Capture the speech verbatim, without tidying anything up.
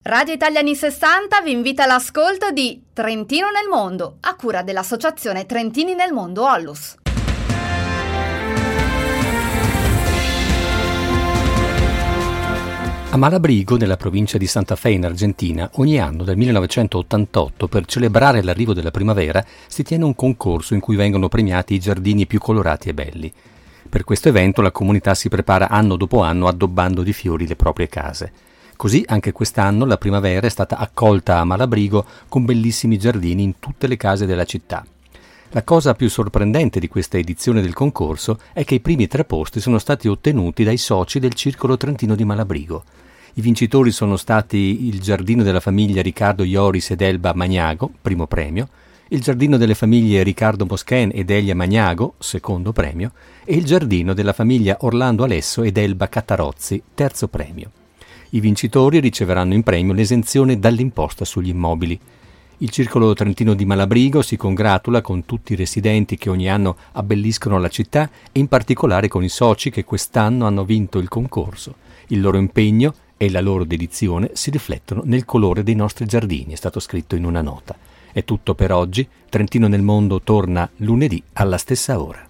Radio Italia anni sessanta vi invita all'ascolto di Trentino nel mondo, a cura dell'associazione Trentini nel mondo Ollus. A Malabrigo, nella provincia di Santa Fe in Argentina, ogni anno dal millenovecentottantotto, per celebrare l'arrivo della primavera, si tiene un concorso in cui vengono premiati i giardini più colorati e belli. Per questo evento la comunità si prepara anno dopo anno addobbando di fiori le proprie case. Così anche quest'anno la primavera è stata accolta a Malabrigo con bellissimi giardini in tutte le case della città. La cosa più sorprendente di questa edizione del concorso è che i primi tre posti sono stati ottenuti dai soci del Circolo Trentino di Malabrigo. I vincitori sono stati il giardino della famiglia Riccardo Ioris ed Elba Magnago, primo premio, il giardino delle famiglie Riccardo Moschen ed Elia Magnago, secondo premio, e il giardino della famiglia Orlando Alesso ed Elba Cattarozzi, terzo premio. I vincitori riceveranno in premio l'esenzione dall'imposta sugli immobili. Il Circolo Trentino di Malabrigo si congratula con tutti i residenti che ogni anno abbelliscono la città e in particolare con i soci che quest'anno hanno vinto il concorso. Il loro impegno e la loro dedizione si riflettono nel colore dei nostri giardini, è stato scritto in una nota. È tutto per oggi. Trentino nel mondo torna lunedì alla stessa ora.